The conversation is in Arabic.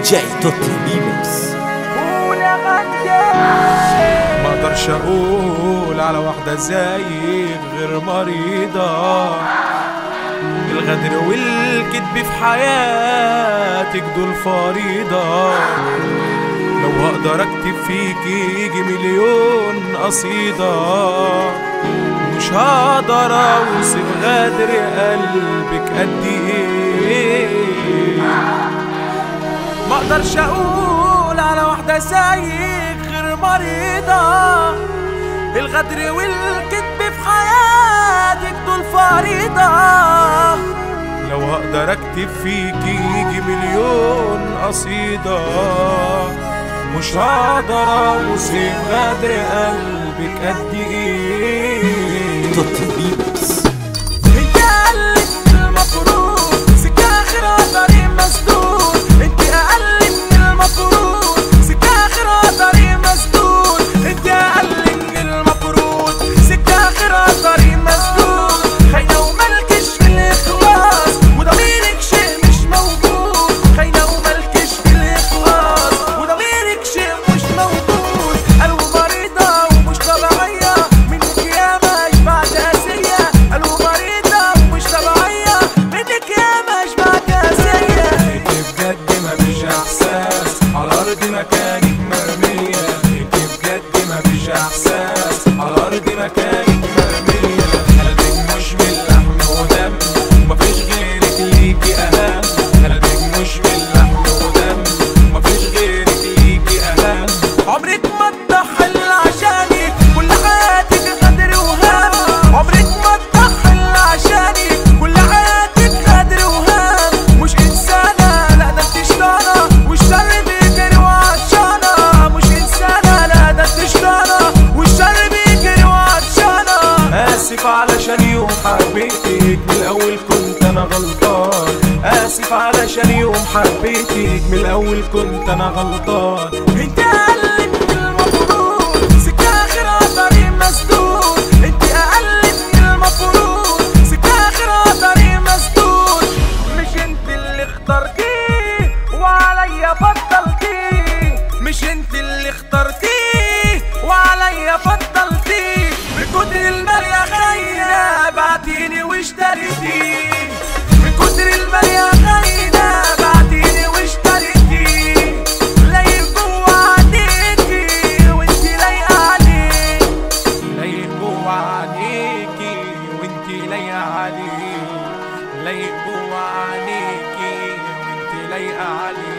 جاي توتي ريمكس. ما اقدرش اقول على واحدة زيك غير مريضة. الغدر والكذب في حياتك دول فريضة. لو هقدر اكتب فيكي يجي مليون قصيدة، مش هقدر اوصف غدر قلبك قد ايه. ما اقدرش اقول على واحدة زيك غير مريضة. الغدر والكذب في حياتك دول فريضة. لو هقدر اكتب فيكي يجي مليون قصيدة، مش هقدر اوصف غدر قلبك قد ايه. توتي ريمكس. انت قلبك المفروض سكة اخرها طريق مسدود. انت اقل من المفروض سكة اخرها طريق مسدود. انت اقل من المفروض سكة اخرها طريق مسدود. خاينة وملكش في الاخلاص وضميرك شيء مش موجود. خاينة وملكش في الاخلاص وضميرك شيء مش موجود. قلبه مريضة ومش طبيعية منك ياما يشبع تأسية. قلبه مريضة ومش طبيعية منك ياما يشبع تأسية. انت بجد مفيش احساس على ارض مكانك مرمية. انت بجد مفيش احساس على ارض مكانك مرمية. قلبك مش من لحم ودم ومفيش غيرك ليكي اهم. قلبك مش من لحم ودم ومفيش غيرك ليكي اهم. عمرك ما تضحي الا عشاني كل حياتك غدر وهام. عمرك ما تضحي الا عشاني كل حياتك غدر وهام. مش انسانة لا ده انت شطانة والشر بيجري وعطشانة. مش انسانة لا ده انت شطانة والشر بيجري وعطشانة. اسف علشان يوم حبيتك من الاول كنت انا غلطان. اسف علشان يوم حبيتك من الاول كنت انا غلطان. انت اقل من المفروض سكة اخرها طريق مسدود. انت اقل من المفروض سكة اخرها طريق مسدود. مش انت اللي اخترتيه وعليا فضلتيه. مش انت اللي اخترتيه وعليا فضلتيه. بكتر المال يا خاينة بعتيني واشتريتيه. من كتر المال يا خاينة بعتيني واشتريتيه. لايق جوا عينيكي وانتي لايقة عليه. لايق جوا عينيكي وانتي لايقة عليه. لايق جوا عينيكي وانتي لايقة عليه.